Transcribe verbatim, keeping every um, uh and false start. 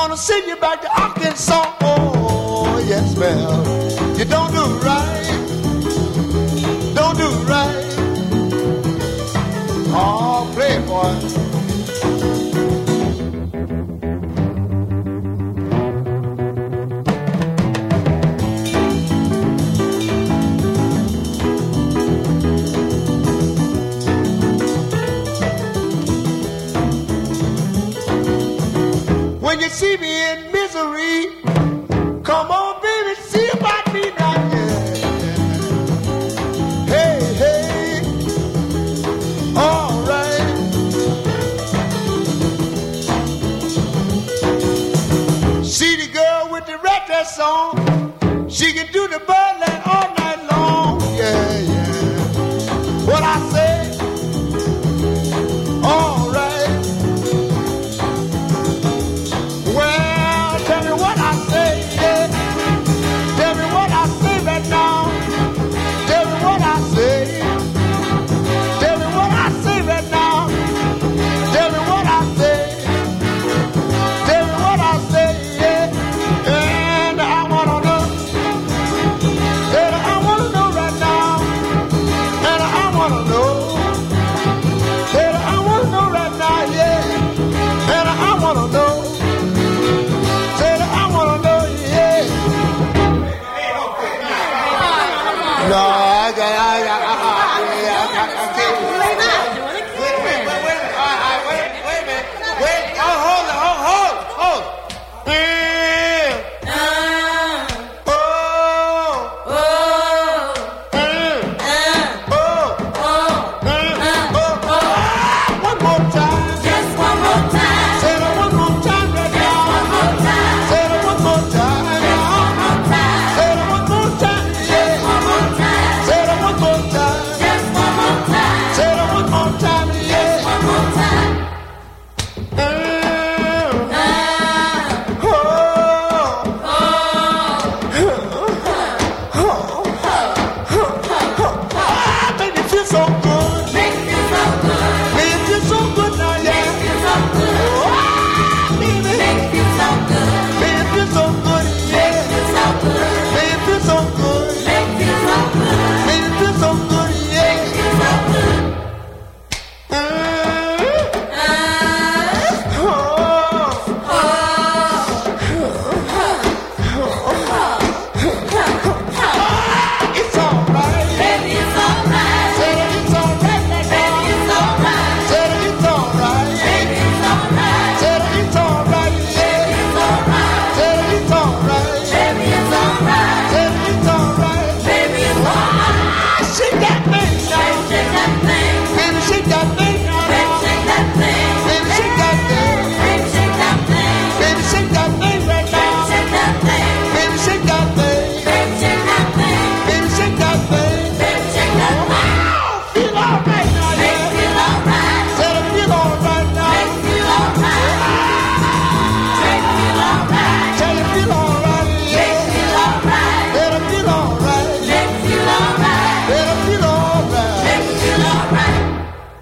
gonna send you back to Arkansas. Oh, yes, ma'am. You don't do right. Don't do right. Oh, playboy. When you see me in misery, come on, baby, see about me now. Yeah. Hey, hey, all right. See the girl with the red dress on, she can do the birdland all night long. Yeah, yeah. What I say? All right. No, I got, I got, I got, I can't. Wait, wait, wait, wait, wait, wait, wait, wait a minute. Wait, oh, hold it, hold, hold, hold. Yeah. Oh, oh, mm, oh, oh, mm, oh, oh. One more time. Just one more time. Say it one more time, right now. One more time. Say it one more time. Say it one more time. Yeah. One more time. Say it one more time. Just one more time. Say it one more time, yeah. One more time. Mm. Ah, Oh. oh, Ah, baby, feel so